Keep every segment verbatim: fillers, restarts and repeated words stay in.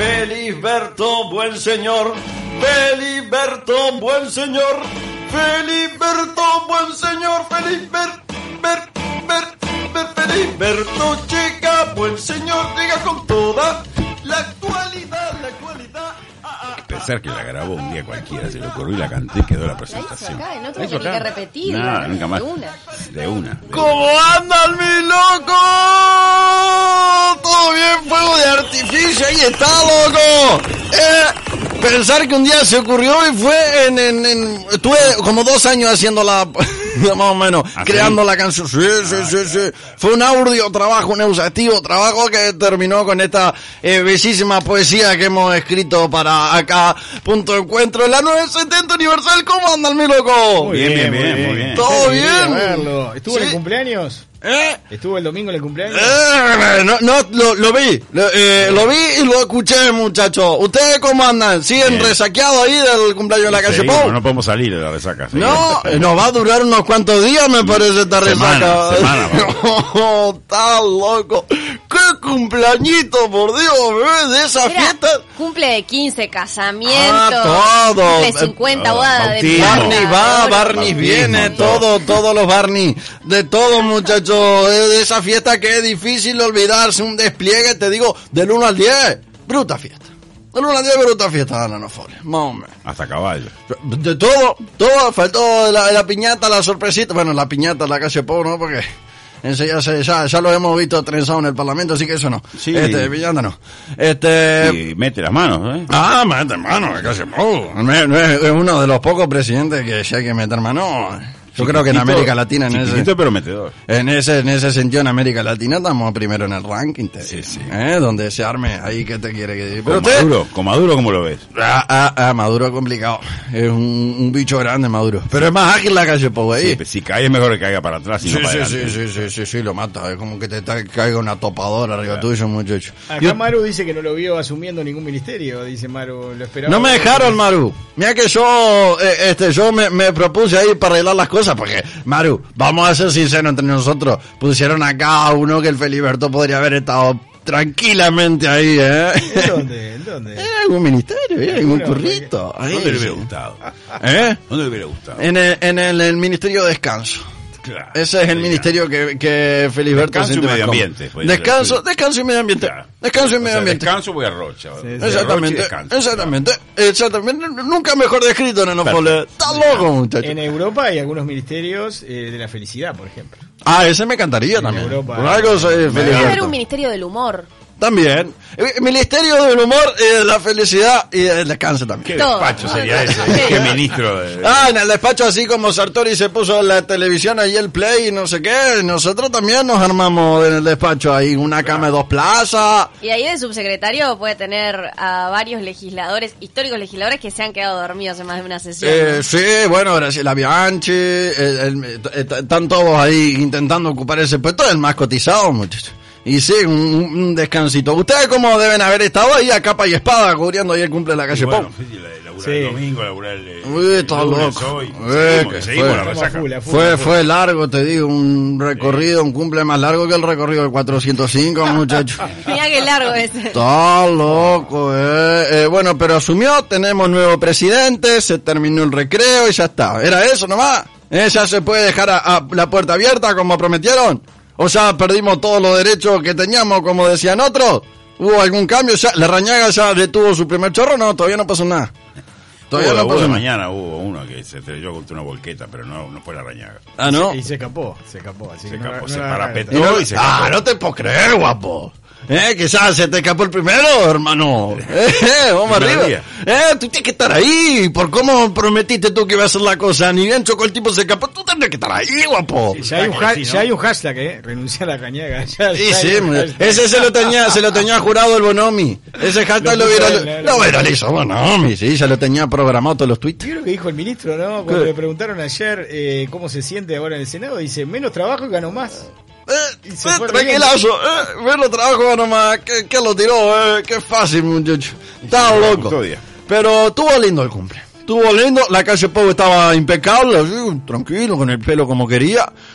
Feliberto, buen señor. Feliberto, buen señor. Feliberto, buen señor. Feliberto, Ber, Ber, Ber, Feliberto, chica, buen señor. Diga con toda la actualidad, la actualidad. Ah, ah, Pensar que la grabó un día cualquiera, se le ocurrió y la canté y quedó la presentación. La hizo acá, no tuvo ni que repetir. Nada, nunca más. De una. De una. ¿Cómo andan, mi loco? ¿Todo bien? Fuego de artificio, ahí está, loco. Eh, pensar que un día se ocurrió y fue en... en, en estuve como dos años haciendo la... más o menos, ¿Ah, creando sí? la canción. Sí, sí, sí, sí. Fue un audio trabajo, un exhaustivo trabajo que terminó con esta eh, bellísima poesía que hemos escrito para acá. Punto de encuentro. La novecientos setenta Universal. ¿Cómo andan, mi loco? Muy bien, bien, bien, muy bien. ¿Todo Qué alegría bien? verlo. ¿Estuvo en Sí. el cumpleaños? ¿Eh? ¿Estuvo el domingo en el cumpleaños? Eh, no, no, lo, lo vi, lo, eh, lo vi y lo escuché, muchachos. ¿Ustedes cómo andan? ¿Siguen Bien. resaqueados ahí del cumpleaños de la calle Seguimos, Pou? no podemos salir de la resaca. No, eh, nos va a durar unos cuantos días, me parece, esta Semana, resaca. semana, No, está loco. ¡Qué cumpleañito, por Dios, bebé! De esa Mira, fiesta. cumple de quince, casamiento. Ah, todo. Cumple cincuenta Todo. bodas de Bautismo. plata. Barney va, oro. Barney Bautismo, viene, todo. todo, todos los Barney, de todo, muchachos, de, de esa fiesta que es difícil olvidarse, un despliegue, te digo, del uno al diez, bruta fiesta. Del uno al diez, bruta fiesta, Ana Nofolia, más o menos. Hasta caballo. De todo, todo, faltó la, la piñata, la sorpresita, bueno, la piñata, la calle Pou, ¿no? Porque ese ya, se, ya, ya lo hemos visto trenzado en el Parlamento, así que eso no. Sí. Este, piñata no. Este... Y mete las manos, ¿eh? Ah, mete mano, la calle Pou. No es, no es- es uno de los pocos presidentes que si hay que meter mano. Yo creo que en Chiquitito, América Latina, en ese, chiquitito pero metedor. en ese en ese sentido, en América Latina estamos primero en el ranking, te Sí, digo, sí. ¿eh? Donde se arme, ahí que te quiere que diga. Con Pero usted, Maduro, con Maduro, ¿cómo lo ves? ah, ah, ah, Maduro es complicado, es un, un bicho grande Maduro, pero es más ágil la calle Pou ahí. Sí, pues, si cae es mejor que caiga para atrás y Sí, no para sí, sí, adelante. sí, sí, sí, sí, lo mata, es como que te ta- caiga una topadora arriba tuyo, muchacho. Acá Yo- Maru dice que no lo vio asumiendo ningún ministerio, dice Maru, lo esperaba. No me dejaron, Maru. Mira que yo, eh, este, yo me, me propuse ahí para arreglar las cosas, porque, Maru, vamos a ser sinceros entre nosotros, pusieron acá a uno que el Feliberto podría haber estado tranquilamente ahí, ¿eh? ¿En dónde? ¿En dónde? En algún ministerio, ¿eh? En un Bueno, currito. Ahí, ¿Dónde le sí. hubiera gustado? ¿Eh? ¿Dónde le hubiera gustado? En el, en el, el Ministerio de Descanso. Claro. Ese es el Sí, ministerio que, que Feliberto Descanso y siente más medio cómodo. ambiente, podría ser, Descanso, sí. descanso y medio ambiente. Claro. Descanso y O medio sea, ambiente. descanso voy a Rocha. Sí, sí. De Rocha y Exactamente, descanso. exactamente, exactamente. Nunca mejor descrito, Neno Pole. Está loco, muchacho. En Europa hay algunos ministerios eh, de la felicidad, por ejemplo. Ah, ese me encantaría En también. Europa. Por algo soy Debe haber Feliberto. un ministerio del humor. También. Eh, Ministerio del humor y de la felicidad y del descanso también. ¿Qué Todo. despacho sería ese? ¿Qué ministro? De... Ah, en el despacho así como Sartori se puso en la televisión ahí el play y no sé qué, nosotros también nos armamos en el despacho ahí, una cama de dos plazas. Y ahí de subsecretario puede tener a varios legisladores, históricos legisladores que se han quedado dormidos en más de una sesión. Eh, ¿no? sí, bueno, Graciela Bianchi, el- el- eh, están todos ahí intentando ocupar ese puesto, el más cotizado, muchachos. Y sí, un, un descansito. ¿Ustedes cómo deben haber estado ahí a capa y espada cubriendo ahí el cumple de la Y calle bueno, Pou? sí, la- laburar Sí. el domingo, laburar el, el, Uy, el todo lunes loco. hoy. Eh, Seguimos, que seguimos fue. la Estamos a resaca. full, a full, Fue, a full. fue largo, te digo, un recorrido, un cumple más largo que el recorrido del cuatrocientos cinco, muchachos. Mirá qué largo ese. Está loco, eh. Eh, Bueno, pero asumió, tenemos nuevo presidente, se terminó el recreo y ya está. ¿Era eso nomás? ¿Eh? ¿Ya se puede dejar a, a la puerta abierta como prometieron? ¿O ya perdimos todos los derechos que teníamos como decían otros? ¿Hubo algún cambio? ¿Ya, ¿La Rañaga ya detuvo su primer chorro? No, todavía no pasó nada. Todavía Hubo, no hubo pasó de nada. mañana hubo uno que se estrelló contra una volqueta, pero no, no fue la Rañaga. Ah, ¿no? Y se escapó, se escapó. Así Se que no- escapó, no se la- parapetó. Y no- y se ah, escapó. no te puedo creer, guapo. ¿Eh? Quizás se te escapó el primero, hermano. ¿Eh? Vamos Primer arriba. día. ¿Eh? Tú tienes que estar ahí. Por cómo prometiste tú que ibas a hacer la cosa. Ni bien chocó el tipo, se escapó. Tú tendrías que estar ahí, guapo. Ya hay, un que ha- sí, ¿no? ya hay un hashtag, ¿eh? Renunciar a la cañaga. Ya, Sí, ya hay sí, un me- hashtag. ese se lo tenía, se lo tenía jurado el Bonomi. Ese hashtag Lo lo, puso viral, él, lo lo- viralizó Bonomi, sí, ya lo tenía programado todos los tweets. Yo creo que dijo el ministro, ¿no? Cuando ¿Qué? le preguntaron ayer eh, cómo se siente ahora en el Senado, dice, menos trabajo y gano más. Eh, Y eh, se fue tranquilazo, eh, verlo trabajo nomás, que, que lo tiró, eh, qué fácil, muchacho. Estaba loco. Custodia. Pero estuvo lindo el cumple. Estuvo lindo, la calle Pou estaba impecable, así, tranquilo, con el pelo como quería.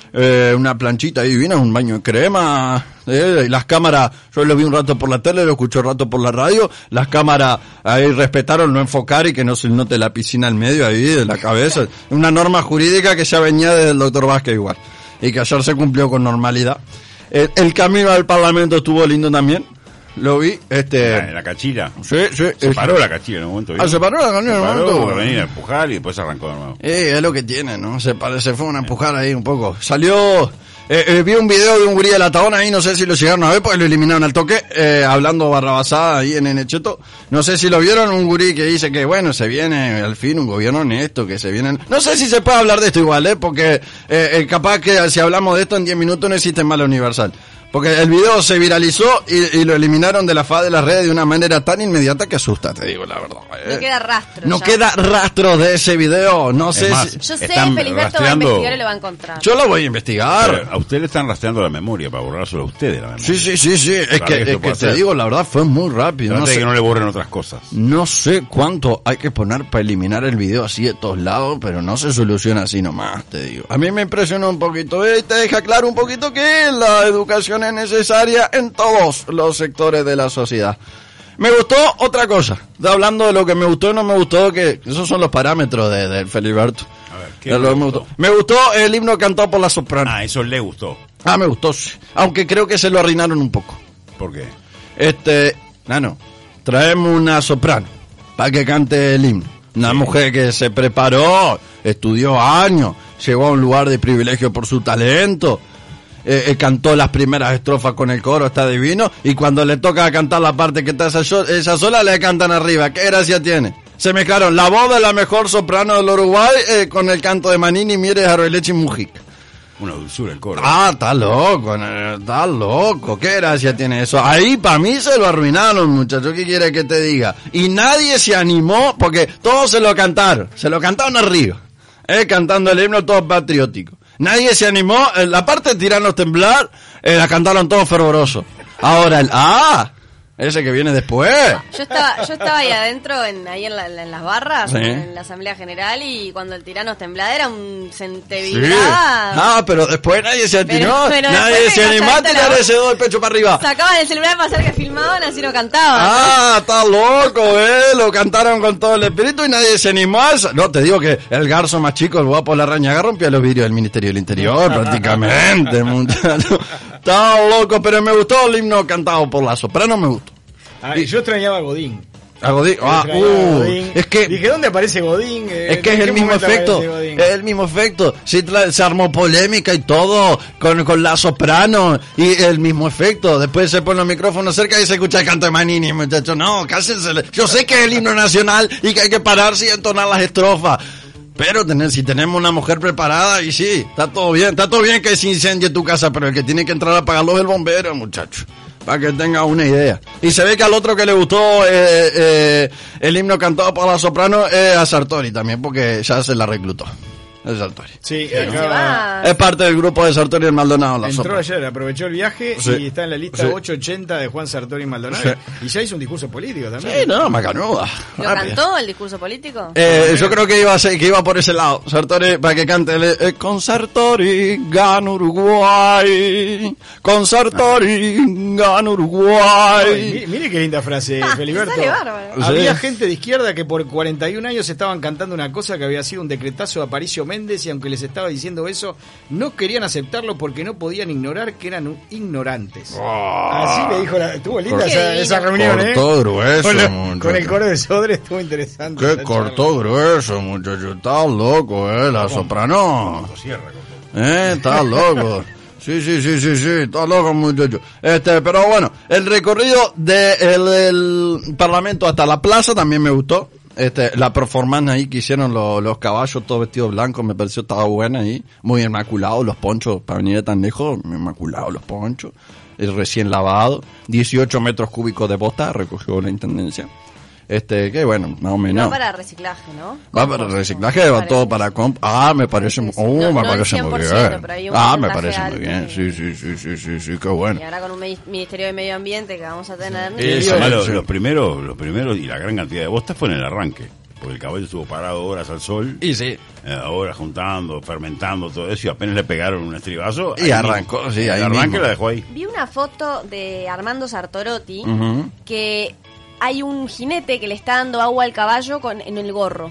eh, una planchita ahí divina, un baño de crema, eh, y las cámaras, yo lo vi un rato por la tele, lo escuché un rato por la radio, las cámaras ahí respetaron no enfocar y que no se note la piscina al medio ahí de la cabeza, una norma jurídica que ya venía desde el doctor Vázquez igual, y que ayer se cumplió con normalidad. El, el camino al Parlamento estuvo lindo también. Lo vi, este... En la cachila. Sí, sí. Se es- paró la cachila en un momento. ¿viste? Ah, se paró la cachila en Se un paró momento. porque venía a empujar y después arrancó de nuevo. Eh, es lo que tiene, ¿no? Se, pare- se fue a empujar ahí un poco. Salió... Eh, eh, vi un video de un gurí de la Tabona ahí, no sé si lo llegaron a ver, porque lo eliminaron al toque, eh, hablando barrabasada ahí en Enecheto. No sé si lo vieron, un gurí que dice que, bueno, se viene al fin un gobierno honesto, que se vienen... No sé si se puede hablar de esto igual, ¿eh? Porque eh, eh, capaz que si hablamos de esto en diez minutos no existe mala universal. Porque el video se viralizó y, y lo eliminaron de la faz de las redes de una manera tan inmediata que asusta, te digo la verdad. ¿eh? No queda rastro. No ya. queda rastro de ese video, no sé más, si... Yo sé, Están Felisberto va a rastreando- investigar y lo va a encontrar. Yo lo voy a investigar. Pero a usted le están rastreando la memoria para borrárselo a usted de la memoria. Sí, sí, sí, sí. Es Claro que, que es se que puede te hacer. digo, la verdad fue muy rápido. No Trate de sé, que no le borren otras cosas. no sé cuánto hay que poner para eliminar el video así de todos lados, pero no se soluciona así nomás, te digo. A mí me impresionó un poquito, eh, y te deja claro un poquito que la educación es necesaria en todos los sectores de la sociedad. Me gustó otra cosa, de hablando de lo que me gustó y no me gustó, que esos son los parámetros de, del Feliberto. A ver, ¿qué De lo le que me gustó? gustó. Me gustó el himno cantado por la soprano. Ah, eso le gustó. Ah, me gustó, sí. Aunque creo que se lo arruinaron un poco. ¿Por qué? Este, Nano, traemos una soprano para que cante el himno. Una mujer que se preparó, estudió años, llegó a un lugar de privilegio por su talento, eh, eh, cantó las primeras estrofas con el coro, está divino, y cuando le toca cantar la parte que está esa, yo- esa sola, le cantan arriba. ¿Qué gracia tiene? Se mezclaron la voz de la mejor soprano del Uruguay eh, con el canto de Manini, Mieres, Arroeleche y Mujica. Una dulzura el coro. Ah, está loco, no, está loco. ¿Qué gracia tiene eso? Ahí para mí se lo arruinaron, muchachos. ¿Qué quiere que te diga? Y nadie se animó porque todos se lo cantaron. Se lo cantaron arriba. Eh, cantando el himno todo patriótico. Nadie se animó. En la parte de tirarnos temblar, eh, la cantaron todos fervorosos. Ahora el ah, ese que viene después. Yo estaba, yo estaba ahí adentro, en, ahí en, la- en las barras, Sí. en la Asamblea General, y cuando el tirano temblaba era un Sí. centevibrada. Ah, pero después nadie se Pero- animó. pero Nadie después se me animó a callaste la tirar boca. ese do del pecho para arriba. Sacaban el celular para hacer que filmaban, así no cantaban. Ah, está loco, eh. Lo cantaron con todo el espíritu y nadie se animó a eso. No, te digo que el garzo más chico, el guapo de la Rañaga, rompía los vidrios del Ministerio del Interior, prácticamente, muchacho. Está loco, pero me gustó el himno cantado por la soprano, me gustó. Ah, y yo extrañaba a Godín. A Godín, ah, Yo extrañaba a uh, Godín. es que... Dije, ¿dónde aparece Godín? Eh, Es que es ¿en el qué mismo momento efecto, aparece Godín? es el mismo efecto. Sí, tra- se armó polémica y todo con, con la soprano y el mismo efecto. Después se pone los micrófonos cerca y se escucha el canto de Manini, muchachos. No, cásense. Yo sé que es el himno nacional y que hay que pararse y entonar las estrofas. Pero tener, si tenemos una mujer preparada, y sí, está todo bien. Está todo bien que se incendie tu casa, pero el que tiene que entrar a apagarlo es el bombero, muchacho. Para que tenga una idea. Y se ve que al otro que le gustó eh, eh, el himno cantado por la soprano es a Sartori también, porque ya se la reclutó. Es Sartori. Sí, Se acá va. Es parte del grupo de Sartori y el Maldonado. La entró soprano. ayer, aprovechó el viaje Sí. y está en la lista Sí. ochocientos ochenta de Juan Sartori Maldonado. Sí. Y ya hizo un discurso político también. Sí, no, macanuda. ¿Lo Rápida. cantó el discurso político? Eh, yo creo que iba a ser, que iba por ese lado. Sartori, para que cante. el, eh, con Sartori gana Uruguay. Con Sartori gana Ay, Uruguay. mi- mire qué linda frase, Ah, Feliberto. sale bárbaro. Había Sí. gente de izquierda que por cuarenta y un años estaban cantando una cosa que había sido un decretazo de Aparicio Méndez, y aunque les estaba diciendo eso, no querían aceptarlo porque no podían ignorar que eran un- ignorantes. Así le dijo la... Estuvo linda Qué esa, divino. esa reunión, ¿eh? Cortó grueso, Con, lo- muchacho. con el coro de Sodre estuvo interesante. Qué esa cortó grueso, muchacho. Está loco, eh, la soprano. Cierra, cortó. Eh, está loco. Sí, sí, sí, sí, sí, está loco, muchacho. Este, pero bueno, el recorrido del del Parlamento hasta la plaza también me gustó. Este, la performance ahí que hicieron los, los caballos todos vestidos blancos me pareció estaba buena ahí. Muy inmaculados los ponchos, para venir de tan lejos, inmaculados los ponchos. El recién lavado. dieciocho metros cúbicos de bosta recogió la intendencia. Este, que bueno, más o menos. Va para reciclaje, ¿no? Va para reciclaje, va todo para comp. Ah, me parece, mu- Sí, sí. oh, No- me no parece el muy cien por ciento, bien. pero hay un Ah, me porcentaje parece muy alto bien. que- Sí, sí, sí, sí, sí, sí, qué bueno. Y ahora con un mi- Ministerio de Medio Ambiente que vamos a tener. Eh, Y Sí, además sí. los, los primeros, los primeros y la gran cantidad de bostas fue en el arranque. porque el caballo estuvo parado horas al sol, Y sí. eh, horas juntando, fermentando, todo eso, y apenas le pegaron un estribazo. Y ahí arrancó, mismo. sí, El ahí arranque mismo. la dejó ahí. Vi una foto de Armando Sartorotti Ujú. que hay un jinete que le está dando agua al caballo con en el gorro.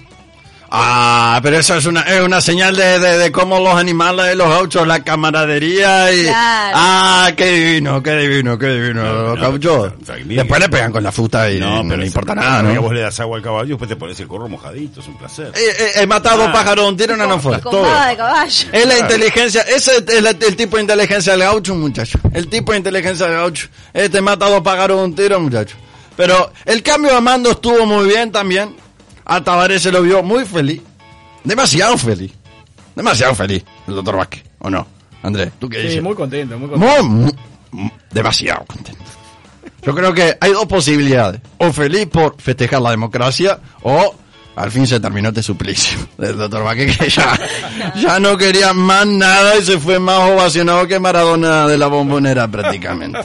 Ah, pero eso es una, es una señal de, de, de cómo los animales, los gauchos, la camaradería y... Claro. Ah, qué divino, qué divino, qué divino, No, los no, gauchos. o sea, mira Después que- le pegan con la fruta y no, pero le es- importa pero nada, que ¿no? vos le das agua al caballo, después te pones el gorro mojadito, es un placer. Eh, eh, he matado Ah. pájaro un tiro, una no fue. Con todo. baba de caballo. Es la inteligencia, ese es el, el tipo de inteligencia del gaucho, muchacho. El tipo de inteligencia del gaucho. Este mata a dos pájaros de un tiro, muchacho. Pero el cambio de mando estuvo muy bien también. A Tabaré se lo vio muy feliz. Demasiado feliz. Demasiado feliz, el doctor Vázquez. ¿O no? Andrés, ¿tú qué Sí, dices? muy contento, muy contento. Muy, muy- muy- demasiado contento. Yo creo que hay dos posibilidades. O feliz por festejar la democracia o al fin se terminó este suplicio del doctor Vázquez, que ya, ya no quería más nada y se fue más ovacionado que Maradona de la Bombonera prácticamente.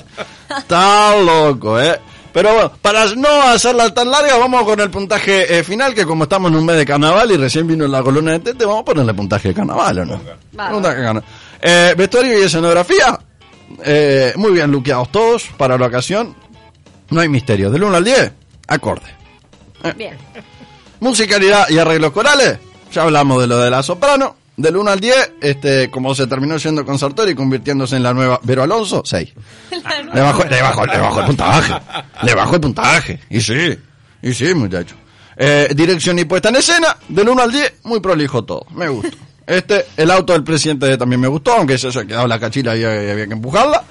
Está loco, ¿eh? Pero bueno, para no hacerla tan larga, vamos con el puntaje eh, final, que como estamos en un mes de carnaval y recién vino la columna de Tete, vamos a ponerle puntaje de carnaval, ¿o no? Vamos. Puntaje de carnaval. Eh, vestuario y escenografía, eh, muy bien luqueados todos para la ocasión. No hay misterio. Del uno al diez, acorde. Bien. Musicalidad y arreglos corales, ya hablamos de lo de la soprano. Del uno al diez, este, como se terminó yendo con Sartori, convirtiéndose en la nueva Vero Alonso, seis. Le bajó, le bajó, le bajó el puntaje. Le bajó el puntaje. Y sí, y sí, muchacho. Eh, dirección y puesta en escena, del uno al diez, muy prolijo todo. Me gustó. Este, el auto del presidente también me gustó, aunque eso se ha quedado la cachila y había, había que empujarla.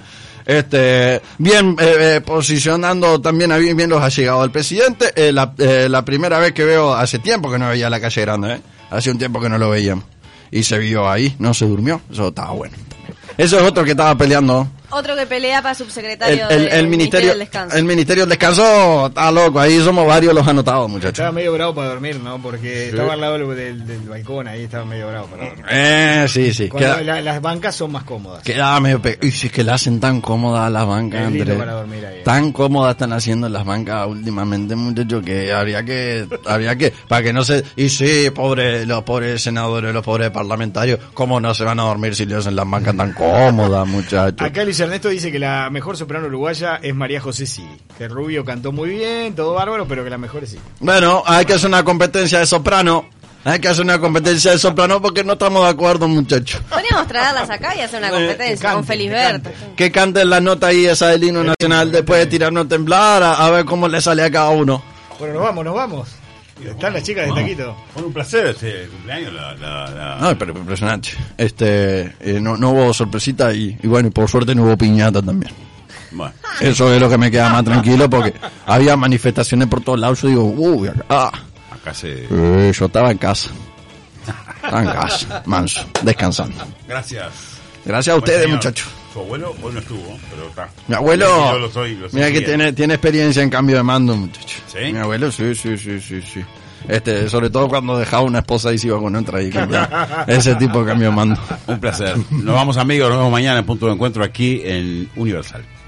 Este, bien, eh, eh, posicionando también a bien, bien los allegados del presidente. Eh, la, eh, la primera vez que veo, hace tiempo que no veía la calle grande, ¿eh? Hace un tiempo que no lo veíamos. Y se vio ahí, no se durmió. Eso estaba bueno. Eso es otro que estaba peleando. Otro que pelea para El, subsecretario el, del el ministerio, del Descanso. el ministerio del descanso está loco. Ahí somos varios los anotados, muchachos. Estaba medio bravo para dormir, ¿no? Porque estaba al lado del, del balcón, ahí estaba medio bravo para dormir. Eh, sí, sí. Cuando Queda, la- las bancas son más cómodas. quedaba medio pe... Uy, si es que la hacen tan cómoda a las bancas, Es lindo Andrés. para dormir ahí. Tan cómodas están haciendo las bancas últimamente, muchachos, que habría que, habría que, para que no se, y sí, pobre, los pobres senadores, los pobres parlamentarios, ¿cómo no se van a dormir si le hacen las bancas tan cómodas, muchachos? Acá Luis Ernesto dice que la mejor soprano uruguaya es María José Siri. Que Rubio cantó muy bien, todo bárbaro, pero que la mejor es Siri. Bueno, hay que hacer una competencia de soprano. Hay que hacer una competencia de soprano porque no estamos de acuerdo, muchachos. Podríamos traerlas acá y hacer una que competencia cante, con que Felisberto. cante. Que canten la nota ahí esa del himno nacional después de tirarnos a temblar, a, a ver cómo le sale a cada uno. Bueno, nos vamos, nos vamos. Están las chicas de Taquito. Fue un placer este cumpleaños. La, la, la... No, pero impresionante. Este, eh, no, no hubo sorpresita y, y bueno, y por suerte no hubo piñata también. Bueno, Eso es lo que me queda más tranquilo porque había manifestaciones por todos lados. Yo digo, uy, acá. Ah. acá se... Eh, yo estaba en casa. Estaba en casa, manso, descansando. Gracias. Gracias a Buen ustedes, señor. muchachos. Su abuelo hoy no estuvo, pero está. Mi abuelo, Yo lo soy, lo soy mira que siguiendo. tiene, tiene experiencia en cambio de mando, muchacho. ¿Sí? Mi abuelo, sí, sí, sí, sí, sí. Este, sobre todo cuando dejaba una esposa y se iba con otra y cambiaba. Ese tipo de cambio de mando. Un placer. Nos vamos, amigos. Nos vemos mañana en Punto de Encuentro aquí en Universal.